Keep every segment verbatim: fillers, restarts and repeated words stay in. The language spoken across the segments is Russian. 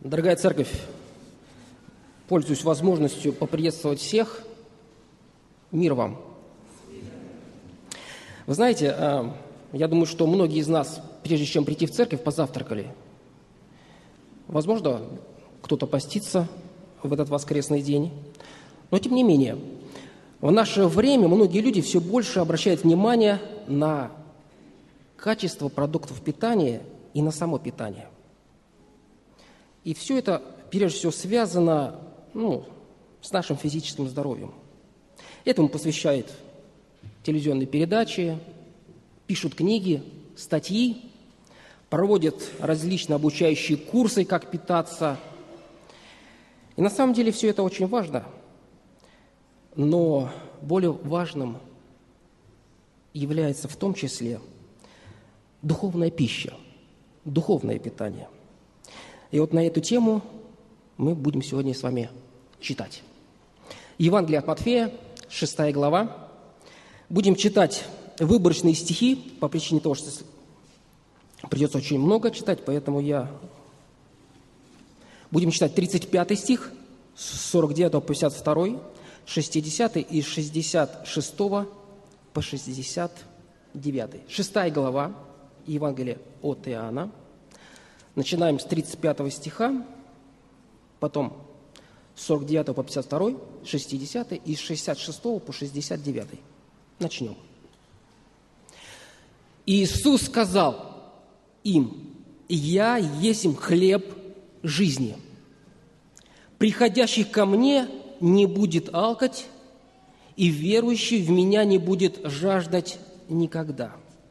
Дорогая церковь, пользуюсь возможностью поприветствовать всех. Мир вам. Вы знаете, я думаю, что многие из нас, прежде чем прийти в церковь, позавтракали. Возможно, кто-то постится в этот воскресный день. Но тем не менее, в наше время многие люди все больше обращают внимание на качество продуктов питания и на само питание. И все это, прежде всего, связано ну, с нашим физическим здоровьем. Этому посвящают телевизионные передачи, пишут книги, статьи, проводят различные обучающие курсы, как питаться. И на самом деле все это очень важно, но более важным является в том числе духовная пища, духовное питание. И вот на эту тему мы будем сегодня с вами читать. Евангелие от Матфея, шестая глава. Будем читать выборочные стихи по причине того, что придется очень много читать, поэтому я... Будем читать тридцать пятый стих, с сорок девятого по пятьдесят второй, шестидесятый и с шестьдесят шестого по шестьдесят девятый. Шестая глава Евангелия от Иоанна. Начинаем с тридцать пятого стиха, потом с сорок девятого по пятьдесят второй, шестидесятый и с шестьдесят шестого по шестьдесят девятый. Начнем. Иисус сказал им: «Я есмь хлеб жизни. Приходящий ко мне не будет алкать, и верующий в меня не будет жаждать никогда».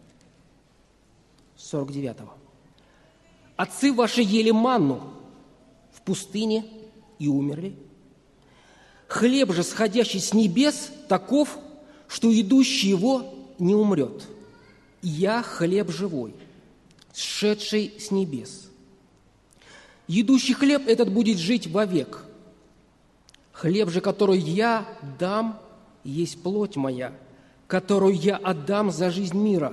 сорок девятого. «Отцы ваши ели манну в пустыне и умерли. Хлеб же, сходящий с небес, таков, что идущий его не умрет. Я хлеб живой, сшедший с небес. Едущий хлеб этот будет жить вовек. Хлеб же, который я дам, есть плоть моя, которую я отдам за жизнь мира».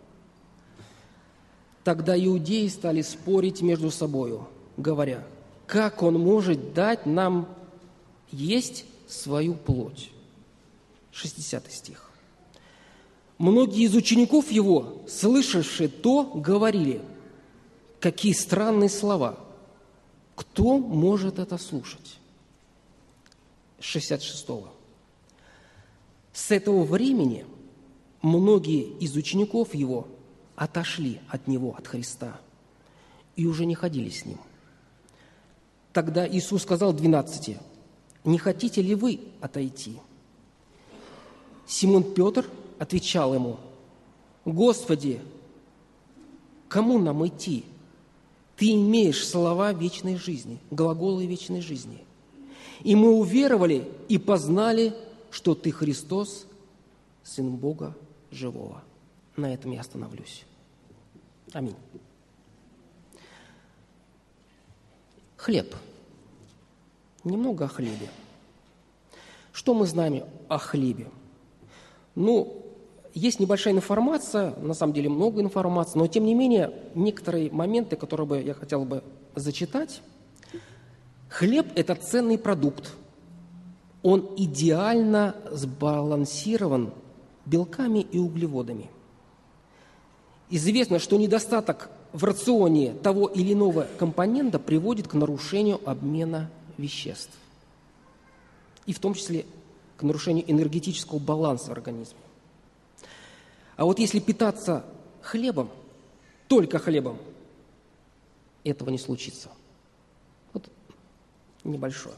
Тогда иудеи стали спорить между собою, говоря: «Как он может дать нам есть свою плоть?» шестидесятый стих. Многие из учеников его, слышавшие то, говорили: «Какие странные слова! Кто может это слушать?» шестьдесят шестого. С этого времени многие из учеников его отошли от него, от Христа, и уже не ходили с ним. Тогда Иисус сказал двенадцати: «Не хотите ли вы отойти?» Симон Петр отвечал ему: «Господи, кому нам идти? Ты имеешь слова вечной жизни, глаголы вечной жизни. И мы уверовали и познали, что Ты Христос, Сын Бога живого». На этом я остановлюсь. Аминь. Хлеб. Немного о хлебе. Что мы знаем о хлебе? Ну, есть небольшая информация, на самом деле много информации, но тем не менее некоторые моменты, которые бы я хотел бы зачитать. Хлеб – это ценный продукт. Он идеально сбалансирован белками и углеводами. Известно, что недостаток в рационе того или иного компонента приводит к нарушению обмена веществ, и в том числе к нарушению энергетического баланса в организме. А вот если питаться хлебом, только хлебом, этого не случится. Вот небольшое.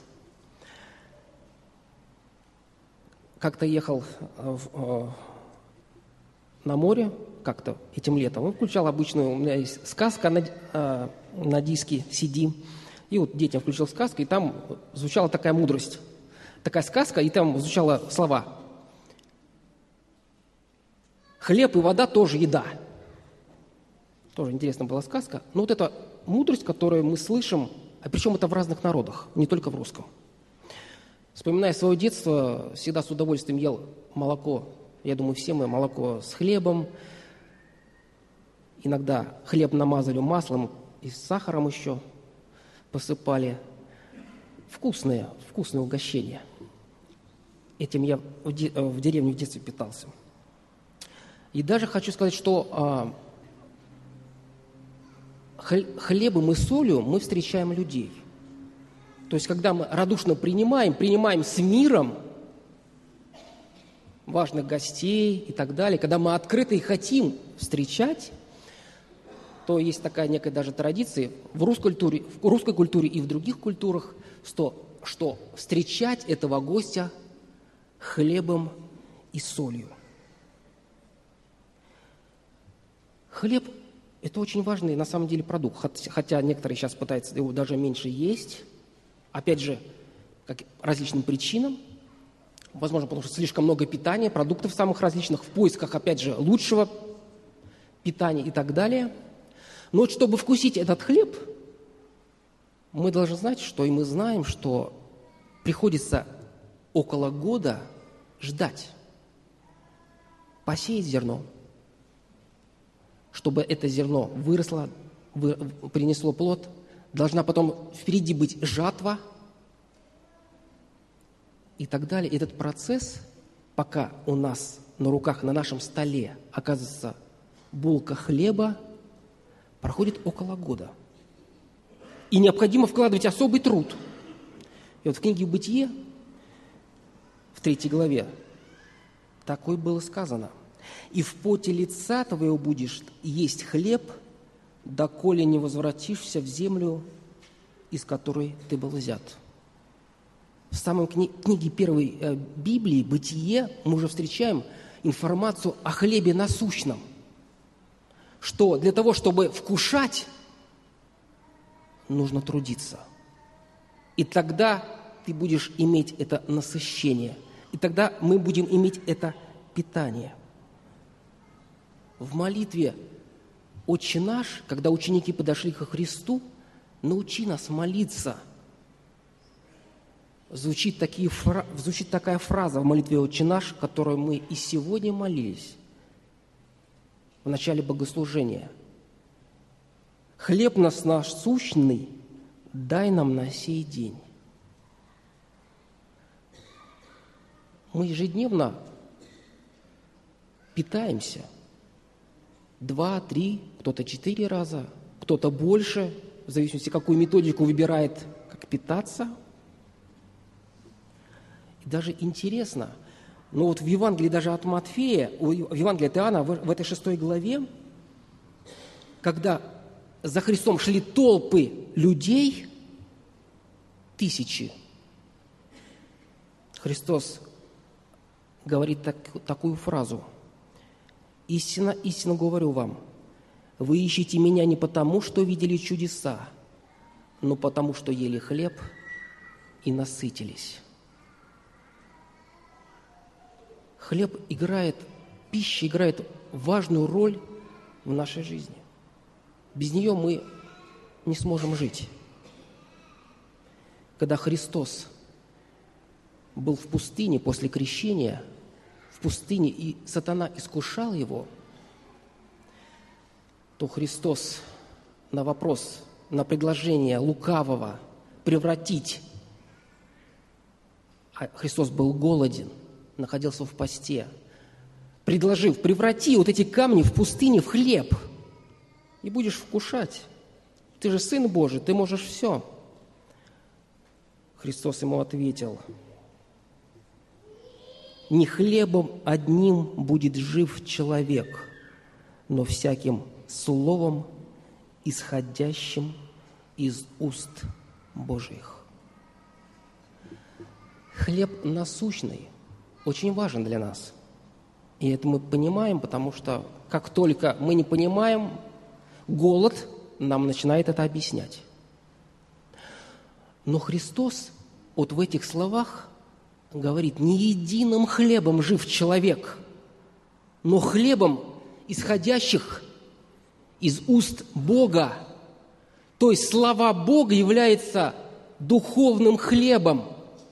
Как-то ехал в, на море, как-то этим летом, он включал обычную, у меня есть сказка на, э, на диске си ди, и вот детям включил сказку, и там звучала такая мудрость, такая сказка, и там звучало слова: «Хлеб и вода тоже еда». Тоже интересная была сказка. Но вот эта мудрость, которую мы слышим, а причем это в разных народах, не только в русском. Вспоминая свое детство, всегда с удовольствием ел молоко. Я думаю, все мы молоко с хлебом. Иногда хлеб намазали маслом и с сахаром еще. посыпали вкусные, вкусные угощения. Этим я в, де, в деревне в детстве питался. И даже хочу сказать, что а, хлебом и солью мы встречаем людей. То есть, когда мы радушно принимаем, принимаем с миром важных гостей и так далее, когда мы открыто и хотим встречать, то есть такая некая даже традиция в русской культуре, в русской культуре и в других культурах, что, что встречать этого гостя хлебом и солью. Хлеб – это очень важный на самом деле продукт, хотя некоторые сейчас пытаются его даже меньше есть, опять же, по различным причинам, возможно, потому что слишком много питания, продуктов самых различных, в поисках, опять же, лучшего питания и так далее. Но вот чтобы вкусить этот хлеб, мы должны знать, что и мы знаем, что приходится около года ждать, посеять зерно, чтобы это зерно выросло, вы, принесло плод, должна потом впереди быть жатва и так далее. Этот процесс, пока у нас на руках, на нашем столе оказывается булка хлеба, проходит около года. И необходимо вкладывать особый труд. И вот в книге «Бытие», в третьей главе, такое было сказано. «И в поте лица твоего будешь есть хлеб, доколе не возвратишься в землю, из которой ты был взят». В самой кни- книге первой э, Библии «Бытие» мы уже встречаем информацию о хлебе насущном, что для того, чтобы вкушать, нужно трудиться. И тогда ты будешь иметь это насыщение. И тогда мы будем иметь это питание. В молитве «Отче наш», когда ученики подошли ко Христу, научи нас молиться. Звучит, такие, звучит такая фраза в молитве «Отче наш», которую мы и сегодня молились в начале богослужения. «Хлеб нас насущный дай нам на сей день». Мы ежедневно питаемся два, три, кто-то четыре раза, кто-то больше, в зависимости, какую методику выбирает, как питаться. И даже интересно, но вот в Евангелии даже от Матфея, в Евангелии от Иоанна, в этой шестой главе, когда за Христом шли толпы людей, тысячи, Христос говорит так, такую фразу: «Истинно, истинно говорю вам, вы ищете меня не потому, что видели чудеса, но потому, что ели хлеб и насытились». Хлеб играет, пища играет важную роль в нашей жизни. Без нее мы не сможем жить. Когда Христос был в пустыне после крещения, в пустыне, и сатана искушал его, то Христос на вопрос, на предложение лукавого превратить, а Христос был голоден, находился в посте, предложив: преврати вот эти камни в пустыне в хлеб, и будешь вкушать. Ты же Сын Божий, ты можешь все. Христос ему ответил: не хлебом одним будет жив человек, но всяким словом, исходящим из уст Божьих. Хлеб насущный очень важен для нас. И это мы понимаем, потому что как только мы не понимаем, голод нам начинает это объяснять. Но Христос вот в этих словах говорит: не единым хлебом жив человек, но хлебом, исходящих из уст Бога. То есть слова Бога являются духовным хлебом.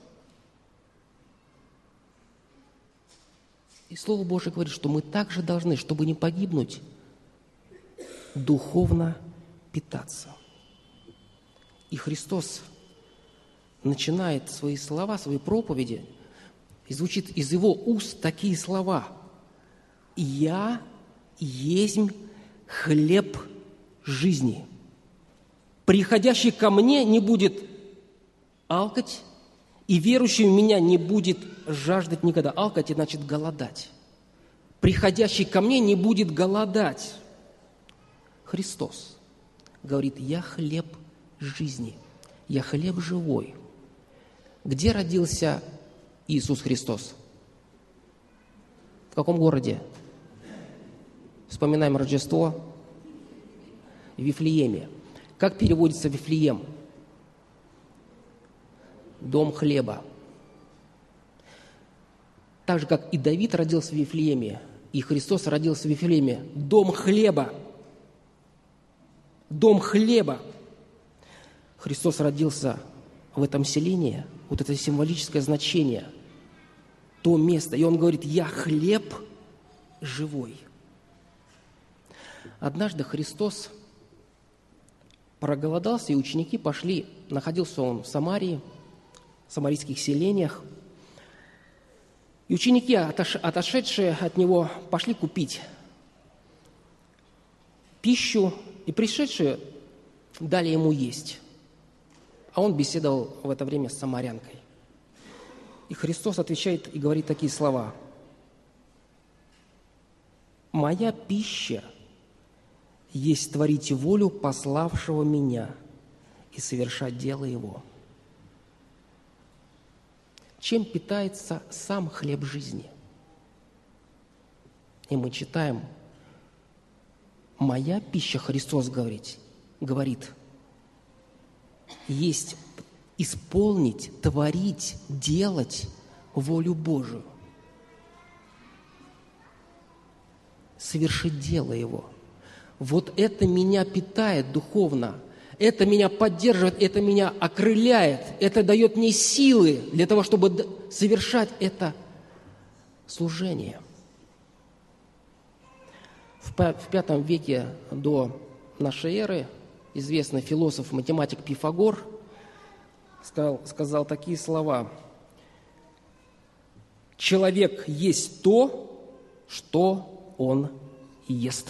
И Слово Божие говорит, что мы также должны, чтобы не погибнуть, духовно питаться. И Христос начинает свои слова, свои проповеди, и звучит из Его уст такие слова: «Я есть хлеб жизни. Приходящий ко мне не будет алкать, и верующий в меня не будет жаждать никогда». Алкать – это значит голодать. «Приходящий ко мне не будет голодать». Христос говорит: «Я хлеб жизни, я хлеб живой». Где родился Иисус Христос? В каком городе? Вспоминаем Рождество. В Вифлееме. Как переводится Вифлеем? Дом хлеба. Так же, как и Давид родился в Вифлееме, и Христос родился в Вифлееме. Дом хлеба. Дом хлеба. Христос родился в этом селении. Вот это символическое значение. То место. И Он говорит: «Я хлеб живой». Однажды Христос проголодался, и ученики пошли. Находился Он в Самарии, в самарийских селениях. И ученики, отошедшие от Него, пошли купить пищу, и пришедшие дали Ему есть. А Он беседовал в это время с самарянкой. И Христос отвечает и говорит такие слова: «Моя пища есть творить волю пославшего Меня и совершать дело Его». Чем питается сам хлеб жизни? И мы читаем: «Моя пища», Христос говорит, говорит, есть исполнить, творить, делать волю Божию, совершить дело Его. Вот это меня питает духовно, это меня поддерживает, это меня окрыляет, это дает мне силы для того, чтобы совершать это служение. В пятом веке до нашей эры известный философ, математик Пифагор сказал, сказал такие слова: «Человек есть то, что он ест».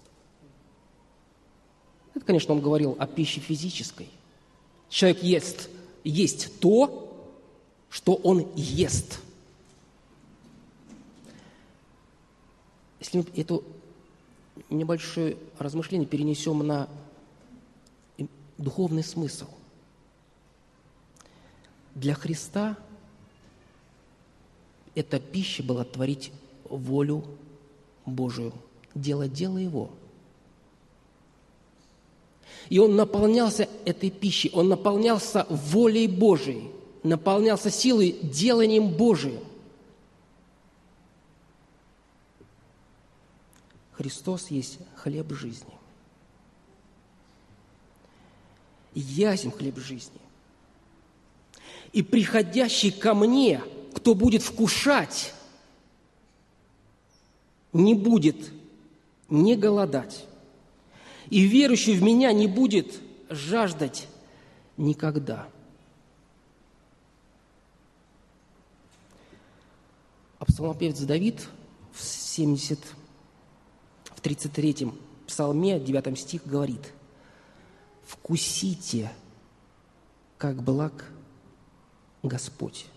Это, конечно, он говорил о пище физической. Человек ест, есть то, что он ест. Если мы это небольшое размышление перенесем на духовный смысл. Для Христа эта пища была творить волю Божию, делать дело Его. И Он наполнялся этой пищей, Он наполнялся волей Божией, наполнялся силой, деланием Божиим. Христос есть хлеб жизни. «Ясен хлеб жизни. И приходящий ко мне, кто будет вкушать, не будет не голодать, и верующий в меня не будет жаждать никогда». А псалмопевец Давид в семьдесят, в тридцать третьем псалме, девятом стих говорит: «Вкусите, как благ Господь».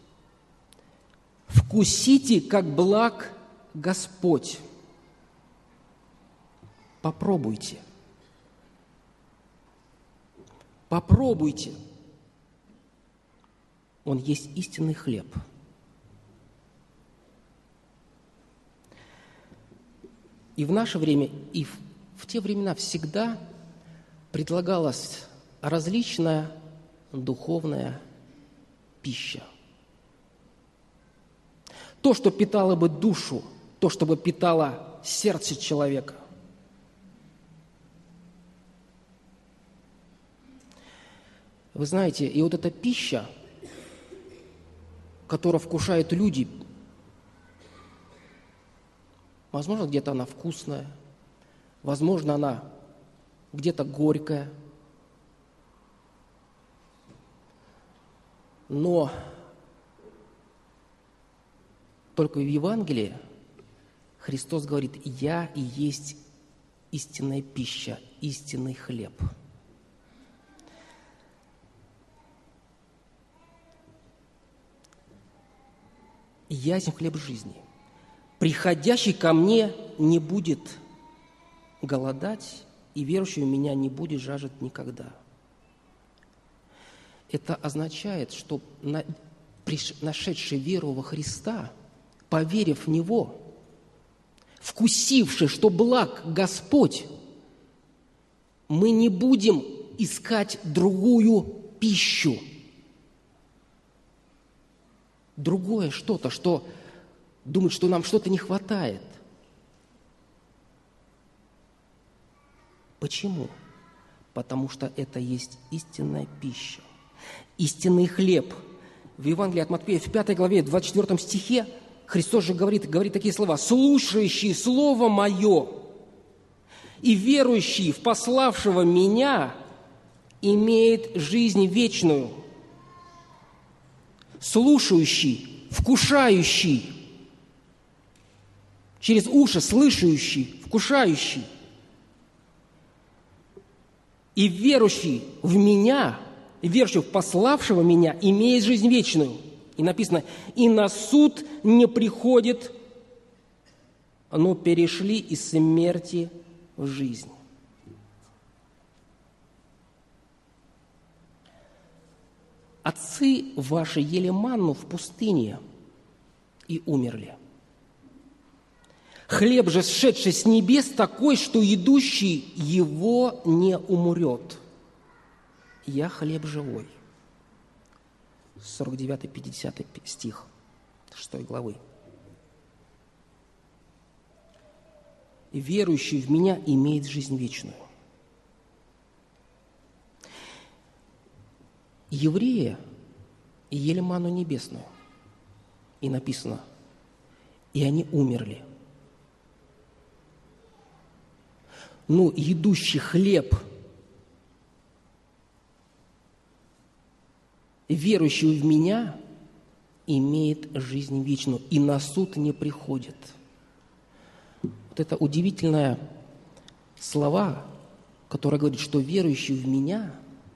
Вкусите, как благ Господь. Попробуйте. Попробуйте. Он есть истинный хлеб. И в наше время, и в, в те времена всегда предлагалась различная духовная пища. То, что питало бы душу, то, что бы питало сердце человека. Вы знаете, и вот эта пища, которую вкушают люди, возможно, где-то она вкусная, возможно, она где-то горькая, Но только в Евангелии Христос говорит: «Я и есть истинная пища, истинный хлеб». «Я есть хлеб жизни. Приходящий ко мне не будет голодать, и верующий в меня не будет жаждать никогда». Это означает, что нашедший веру во Христа, поверив в Него, вкусивший, что благ Господь, мы не будем искать другую пищу, другое что-то, что думает, что нам что-то не хватает. Почему? Потому что это есть истинная пища, истинный хлеб. В Евангелии от Матфея, в пятой главе, двадцать четвёртом стихе, Христос же говорит, говорит такие слова: «Слушающий Слово Мое и верующий в пославшего Меня имеет жизнь вечную». Слушающий, вкушающий, через уши слышащий, вкушающий. И верующий в Меня, верующий в пославшего Меня, имеет жизнь вечную. И написано: «И на суд не приходит, но перешли из смерти в жизнь». Отцы ваши ели манну в пустыне и умерли. Хлеб же, сшедший с небес, такой, что идущий его не умрет. Я хлеб живой. сорок девятый пятидесятый стих шестой главы. «Верующий в Меня имеет жизнь вечную». Евреи ели манну небесную, и написано: «И они умерли». Ну, едущий хлеб, верующий в Меня, имеет жизнь вечную, и на суд не приходит. Вот это удивительные слова, которые говорят, что верующий в Меня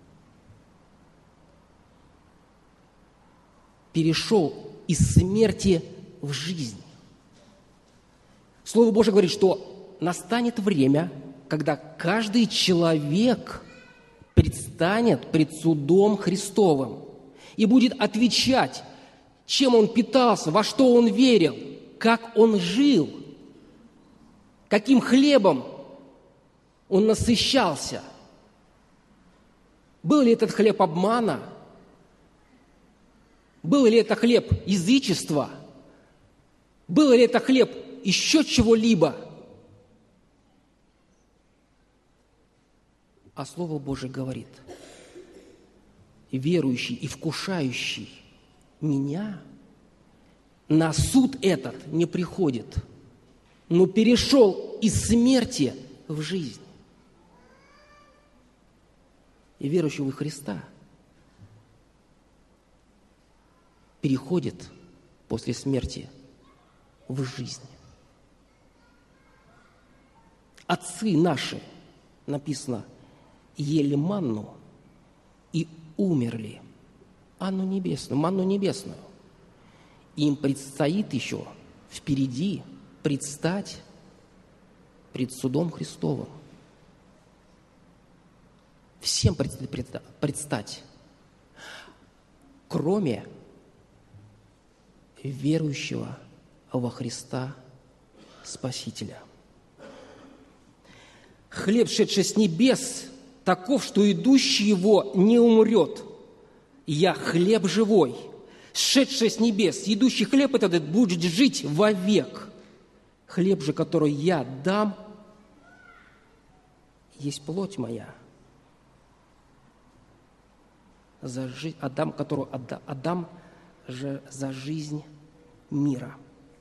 перешел из смерти в жизнь. Слово Божие говорит, что настанет время, когда каждый человек предстанет пред судом Христовым и будет отвечать, чем он питался, во что он верил, как он жил, каким хлебом он насыщался. Был ли этот хлеб обмана? Был ли это хлеб язычества? Был ли это хлеб еще чего-либо? А Слово Божие говорит: верующий и вкушающий Меня на суд этот не приходит, но перешел из смерти в жизнь. И верующий во Христа переходит после смерти в жизнь. Отцы наши, написано, ели манну и умерли. Анну небесную, манну небесную. Им предстоит еще впереди предстать пред судом Христовым. Всем предстоит предстать, кроме верующего во Христа Спасителя. Хлеб, шедший с небес, таков, что идущий его не умрет. Я хлеб живой, сшедший с небес. Идущий хлеб этот будет жить вовек. Хлеб же, который я дам, есть плоть моя. За жизнь, отдам, которую отда, отдам же за жизнь мира.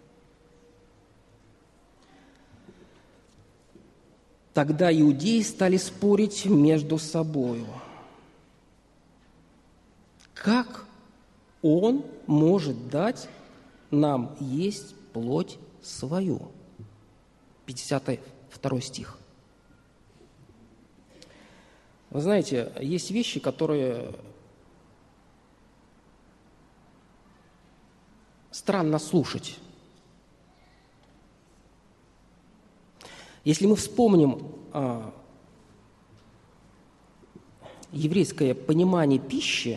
Тогда иудеи стали спорить между собою. Как Он может дать нам есть плоть свою. пятьдесят второй стих. Вы знаете, есть вещи, которые странно слушать. Если мы вспомним а, еврейское понимание пищи,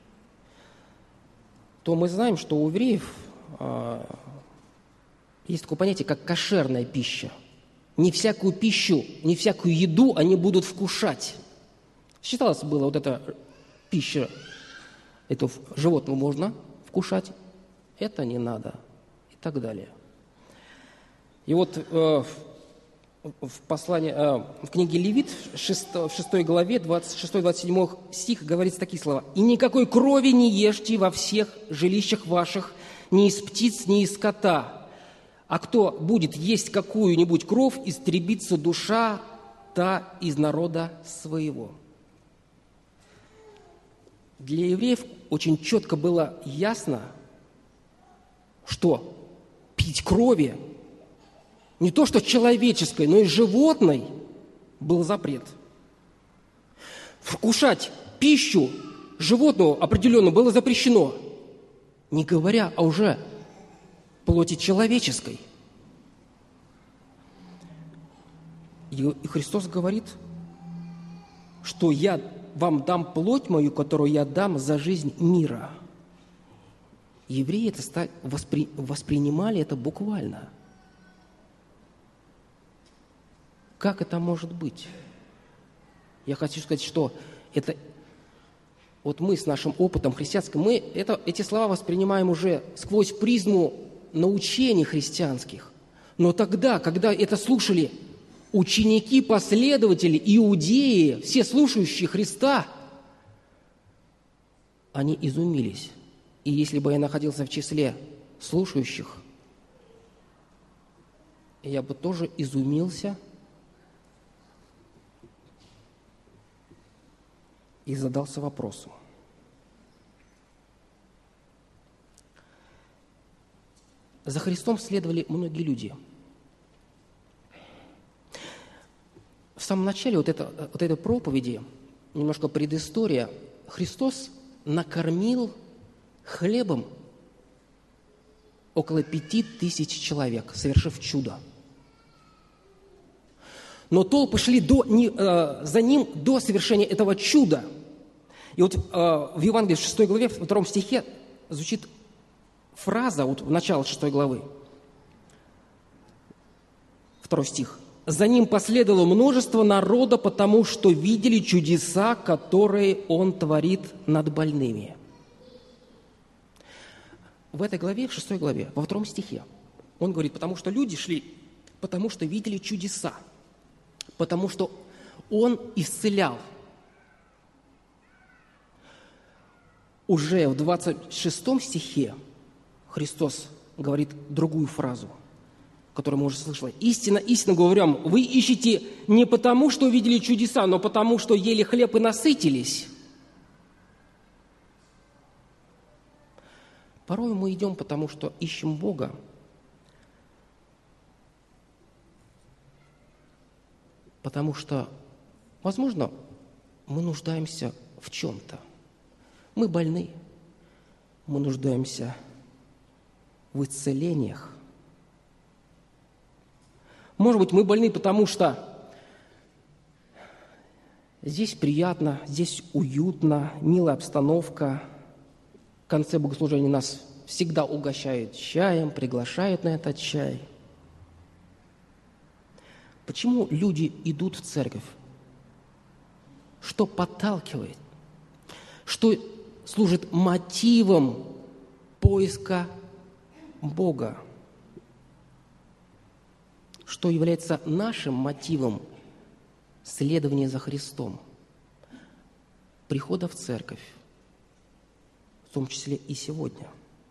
то мы знаем, что у евреев а, есть такое понятие, как кошерная пища. Не всякую пищу, не всякую еду они будут вкушать. Считалось было, вот эта пища, эту животного можно вкушать, это не надо и так далее. И вот э, в послании, э, в книге Левит, в шестой главе, двадцать шестой двадцать седьмой стих, говорится такие слова. «И никакой крови не ешьте во всех жилищах ваших, ни из птиц, ни из скота. А кто будет есть какую-нибудь кровь, истребится душа та из народа своего». Для евреев очень четко было ясно, что пить крови не то что человеческой, но и животной был запрет. Вкушать пищу животного определенно было запрещено, не говоря о уже плоти человеческой. И Христос говорит, что я вам дам плоть мою, которую я дам за жизнь мира. Евреи это стали, воспри, воспринимали это буквально. Как это может быть? Я хочу сказать, что это вот мы с нашим опытом христианским, мы это, эти слова воспринимаем уже сквозь призму научений христианских. Но тогда, когда это слушали ученики, последователи, иудеи, все слушающие Христа, они изумились. И если бы я находился в числе слушающих, я бы тоже изумился и задался вопросом. За Христом следовали многие люди. В самом начале вот, это, вот этой проповеди, немножко предыстория, Христос накормил хлебом около пяти тысяч человек, совершив чудо. Но толпы шли до, не, э, за ним до совершения этого чуда. И вот э, в Евангелии, в шестой главе, в втором стихе звучит фраза, вот в начало шестой главы, второй стих. «За ним последовало множество народа, потому что видели чудеса, которые он творит над больными». В этой главе, в шестой главе, во втором стихе, он говорит, потому что люди шли, потому что видели чудеса, потому что он исцелял. Уже в двадцать шестом стихе Христос говорит другую фразу, которую мы уже слышали. «Истинно, истинно говорю вам, вы ищете не потому, что увидели чудеса, но потому, что ели хлеб и насытились». Порой мы идем, потому что ищем Бога, потому что, возможно, мы нуждаемся в чем-то. Мы больны, мы нуждаемся в исцелениях. Может быть, мы больны, потому что здесь приятно, здесь уютно, милая обстановка. В конце богослужения нас всегда угощают чаем, приглашают на этот чай. Почему люди идут в церковь? Что подталкивает? Что служит мотивом поиска Бога? Что является нашим мотивом следования за Христом? Прихода в церковь, в том числе и сегодня.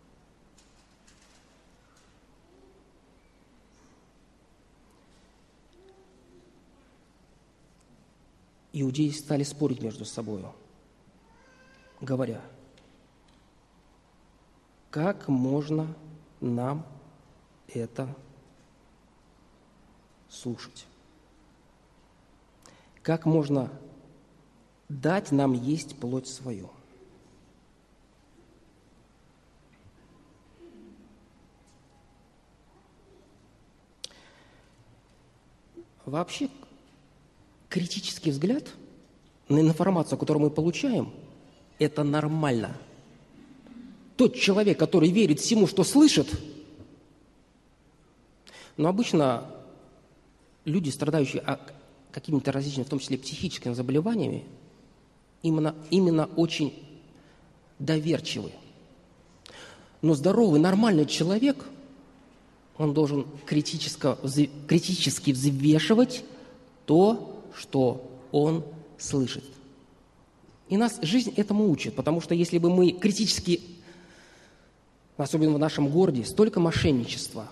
Иудеи стали спорить между собой, говоря, как можно нам это слушать? Как можно дать нам есть плоть свою? Вообще, критический взгляд на информацию, которую мы получаем, это нормально. Тот человек, который верит всему, что слышит, но обычно люди, страдающие какими-то различными, в том числе психическими заболеваниями, именно, именно очень доверчивы. Но здоровый, нормальный человек, он должен критически, критически взвешивать то, что он слышит. И нас жизнь этому учит, потому что если бы мы критически, особенно в нашем городе, столько мошенничества,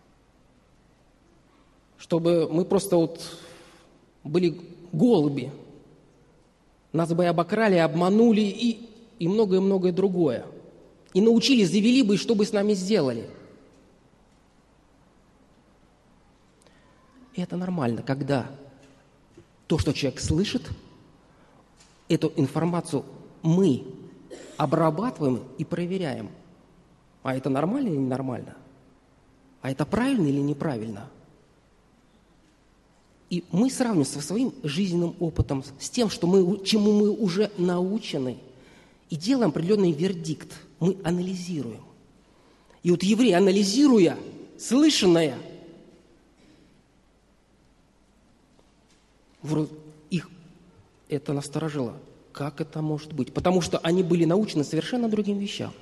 чтобы мы просто вот были голуби, нас бы обокрали, обманули и, и многое-многое другое. И научились, завели бы, и что бы с нами сделали. И это нормально, когда то, что человек слышит, эту информацию мы обрабатываем и проверяем. А это нормально или ненормально? А это правильно или неправильно? И мы сравниваем со своим жизненным опытом, с тем, что мы, чему мы уже научены, и делаем определенный вердикт. Мы анализируем. И вот евреи, анализируя слышанное, их это насторожило. Как это может быть? Потому что они были научены совершенно другим вещам.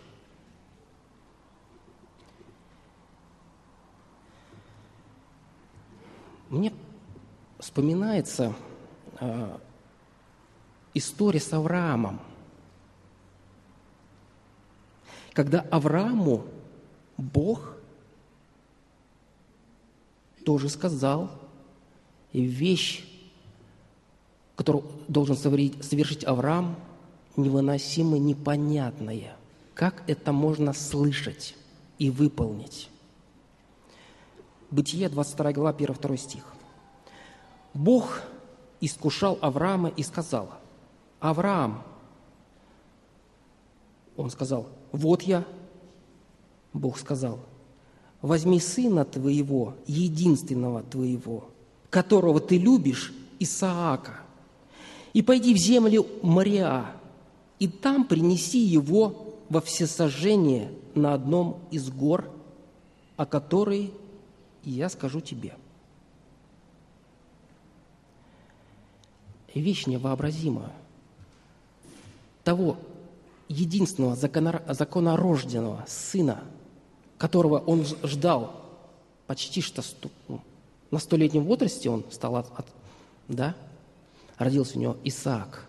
Мне вспоминается э, история с Авраамом. Когда Аврааму Бог тоже сказал вещь, которую должен совершить Авраам, невыносимо непонятное. Как это можно слышать и выполнить? Бытие, двадцать вторая глава, первый-второй стих. Бог искушал Авраама и сказал: Авраам, он сказал: вот я. Бог сказал: возьми сына твоего, единственного твоего, которого ты любишь, Исаака, и пойди в землю Мориа, и там принеси его во всесожжение на одном из гор, о которой я скажу тебе. Вещь невообразимая. Того единственного законорожденного сына, которого он ждал почти что ну, на столетнем возрасте, он стал от, от, да, родился у него Исаак.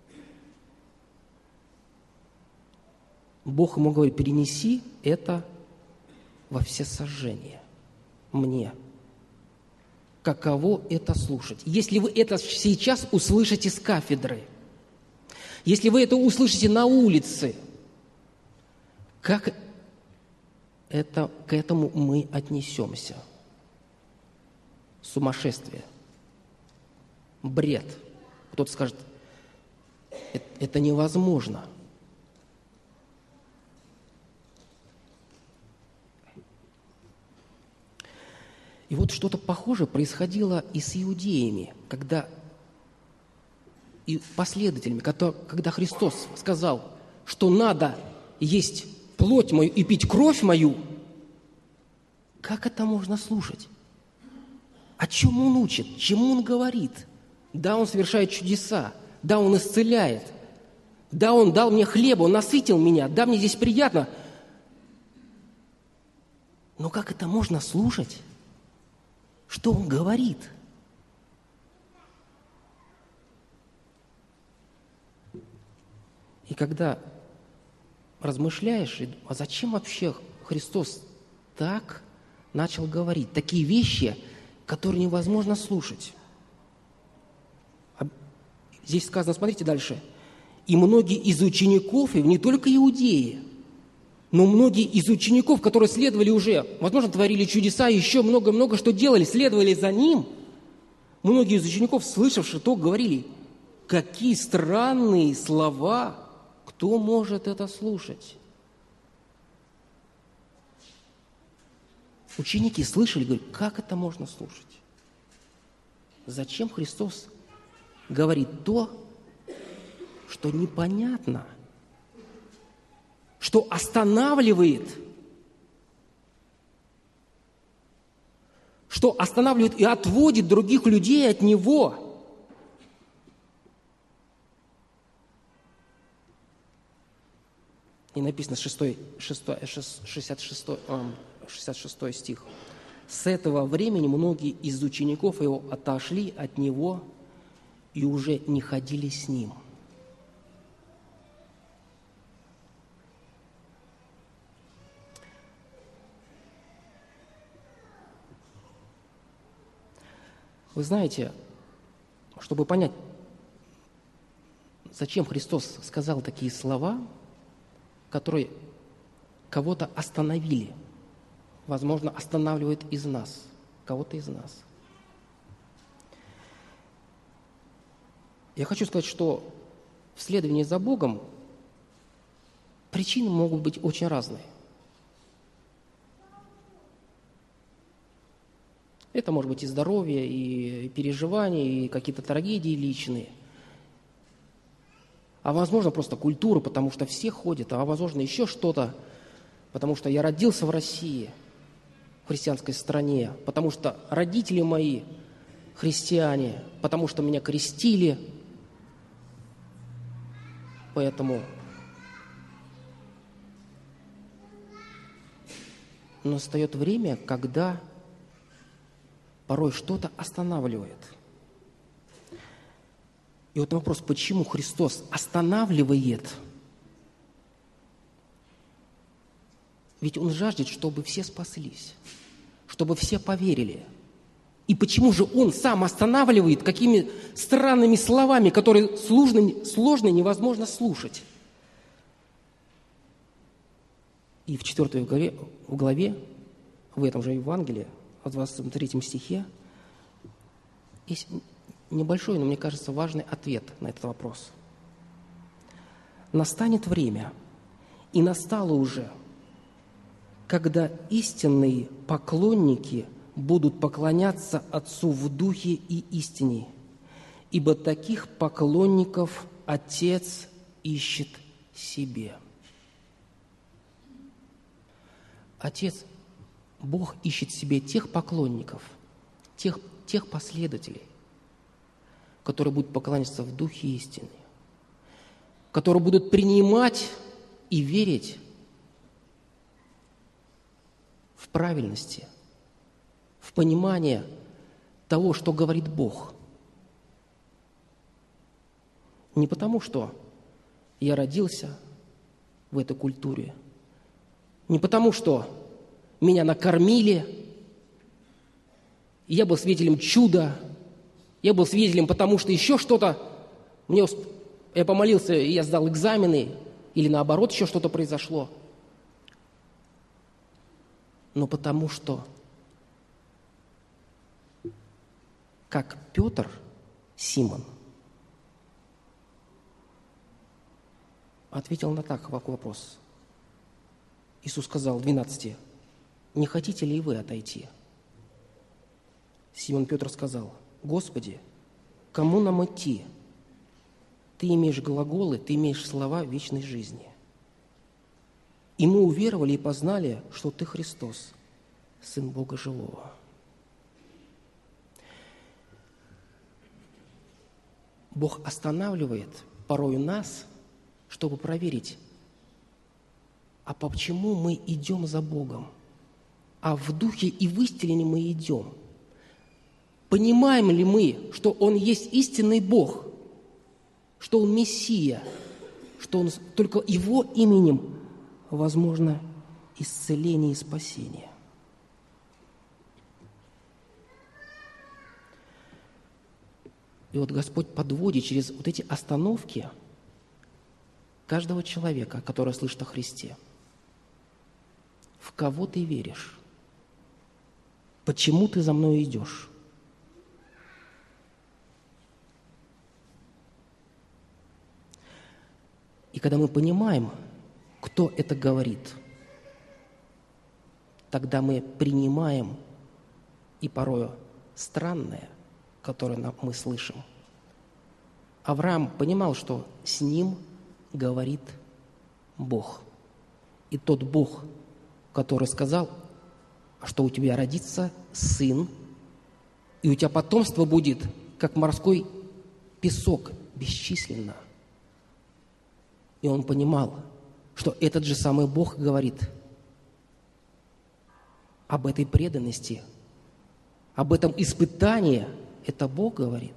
Бог ему говорит: перенеси это во всесожжение мне. Каково это слушать? Если вы это сейчас услышите с кафедры, если вы это услышите на улице, как это, к этому мы отнесемся? Сумасшествие, бред. Кто-то скажет: это невозможно. И вот что-то похожее происходило и с иудеями, когда и последователями, когда Христос сказал, что надо есть плоть мою и пить кровь мою. Как это можно слушать? О чем Он учит? Чему Он говорит? Да, Он совершает чудеса. Да, Он исцеляет. Да, Он дал мне хлеба, Он насытил меня. Да, мне здесь приятно. Но как это можно слушать? Что Он говорит? И когда размышляешь, а зачем вообще Христос так начал говорить? Такие вещи, которые невозможно слушать. Здесь сказано, смотрите дальше. И многие из учеников, и не только иудеи, Но многие из учеников, которые следовали уже, возможно, творили чудеса, еще много-много что делали, следовали за Ним, многие из учеников, слышавшие то, говорили: какие странные слова, кто может это слушать? Ученики слышали, говорят: как это можно слушать? Зачем Христос говорит то, что непонятно, что останавливает, что останавливает и отводит других людей от Него? И написано шестой, шестой, шестьдесят шестой, шестьдесят шестой стих. «С этого времени многие из учеников Его отошли от Него и уже не ходили с Ним». Вы знаете, чтобы понять, зачем Христос сказал такие слова, которые кого-то остановили, возможно, останавливают из нас, кого-то из нас. Я хочу сказать, что в следовании за Богом причины могут быть очень разные. Это может быть и здоровье, и переживания, и какие-то трагедии личные. А возможно, просто культура, потому что все ходят, а возможно, еще что-то, потому что я родился в России, в христианской стране, потому что родители мои христиане, потому что меня крестили. Поэтому настает время, когда порой что-то останавливает. И вот вопрос, почему Христос останавливает? Ведь Он жаждет, чтобы все спаслись, чтобы все поверили. И почему же Он сам останавливает какими странными словами, которые сложно, сложно невозможно слушать? И в четвертой главе, в главе, в этом же Евангелии, в двадцать третьем стихе, есть небольшой, но, мне кажется, важный ответ на этот вопрос. «Настанет время, и настало уже, когда истинные поклонники будут поклоняться Отцу в Духе и истине, ибо таких поклонников Отец ищет себе». Отец, Бог ищет себе тех поклонников, тех, тех последователей, которые будут поклоняться в Духе истины, которые будут принимать и верить в правильности, в понимание того, что говорит Бог. Не потому, что я родился в этой культуре, не потому, что меня накормили, и я был свидетелем чуда, я был свидетелем, потому что еще что-то, мне, я помолился, и я сдал экзамены, или наоборот, еще что-то произошло. Но потому что, как Петр, Симон, ответил на так вопрос. Иисус сказал двенадцати: «Не хотите ли и вы отойти?» Симон Петр сказал: «Господи, кому нам идти? Ты имеешь глаголы, ты имеешь слова вечной жизни. И мы уверовали и познали, что Ты Христос, Сын Бога Живого». Бог останавливает порою нас, чтобы проверить, а почему мы идем за Богом? А в духе и в истине мы идем? Понимаем ли мы, что Он есть истинный Бог, что Он Мессия, что Он, только Его именем возможно исцеление и спасение? И вот Господь подводит через вот эти остановки каждого человека, который слышит о Христе. кого ты веришь? Почему ты за мной идешь? И когда мы понимаем, кто это говорит, тогда мы принимаем и порою странное, которое нам- мы слышим. Авраам понимал, что с ним говорит Бог. И тот Бог, который сказал, что у тебя родится сын, и у тебя потомство будет, как морской песок, бесчисленно. И он понимал, что этот же самый Бог говорит об этой преданности, об этом испытании. Это Бог говорит.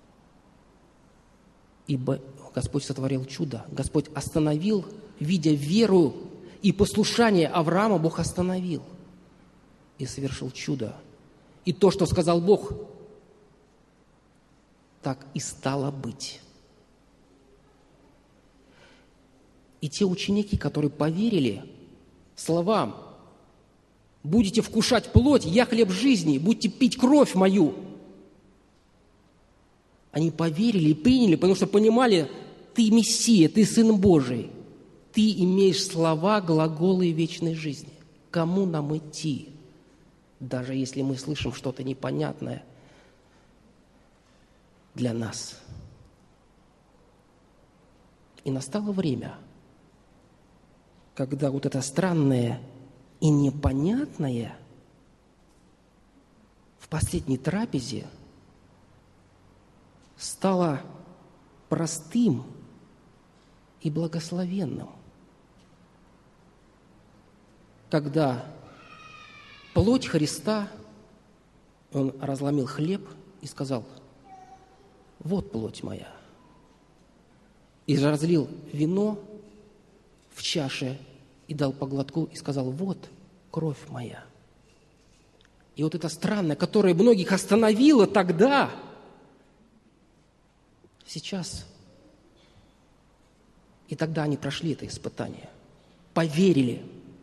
Ибо Господь сотворил чудо. Господь остановил, видя веру и послушание Авраама, Бог остановил и совершил чудо. И то, что сказал Бог, так и стало быть. И те ученики, которые поверили словам: «Будете вкушать плоть, я хлеб жизни, будете пить кровь мою», они поверили и приняли, потому что понимали: ты Мессия, ты Сын Божий, ты имеешь слова, глаголы вечной жизни. Кому нам идти, даже если мы слышим что-то непонятное для нас? И настало время, когда вот это странное и непонятное в последней трапезе стало простым и благословенным. Когда плоть Христа, Он разломил хлеб и сказал: «Вот плоть моя». И разлил вино в чаше и дал по глотку и сказал: «Вот кровь моя». И вот это странное, которое многих остановило тогда, сейчас. И тогда они прошли это испытание, поверили.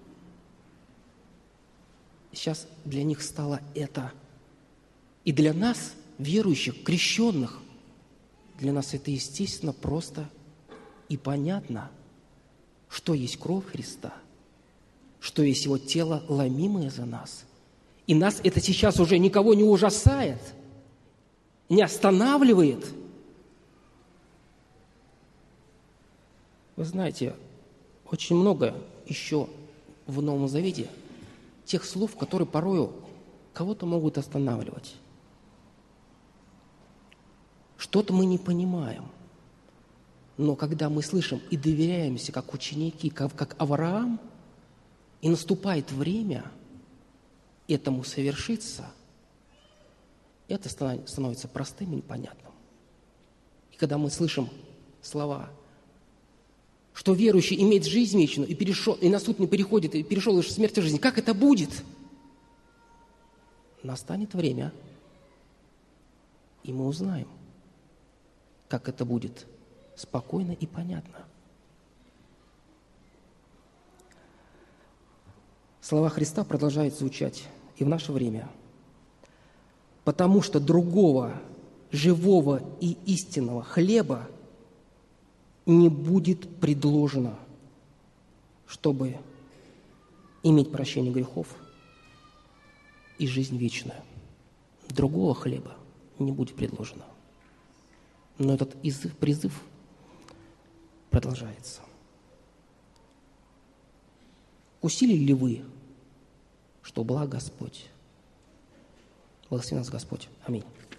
Сейчас для них стало это. И для нас, верующих, крещенных, для нас это естественно, просто и понятно, что есть кровь Христа, что есть Его тело, ломимое за нас. И нас это сейчас уже никого не ужасает, не останавливает. Вы знаете, очень много еще в Новом Завете тех слов, которые порою кого-то могут останавливать. Что-то мы не понимаем. Но когда мы слышим и доверяемся, как ученики, как, как Авраам, и наступает время этому совершиться, это становится простым и непонятным. И когда мы слышим слова, что верующий имеет жизнь вечную и, перешел, и на суд не переходит, и перешел из смерти в жизнь, как это будет? Настанет время, и мы узнаем, как это будет спокойно и понятно. Слова Христа продолжают звучать и в наше время. Потому что другого живого и истинного хлеба не будет предложено, чтобы иметь прощение грехов и жизнь вечную. Другого хлеба не будет предложено. Но этот призыв продолжается. Усилили ли вы, что благ Господь? Благослови нас Господь. Аминь.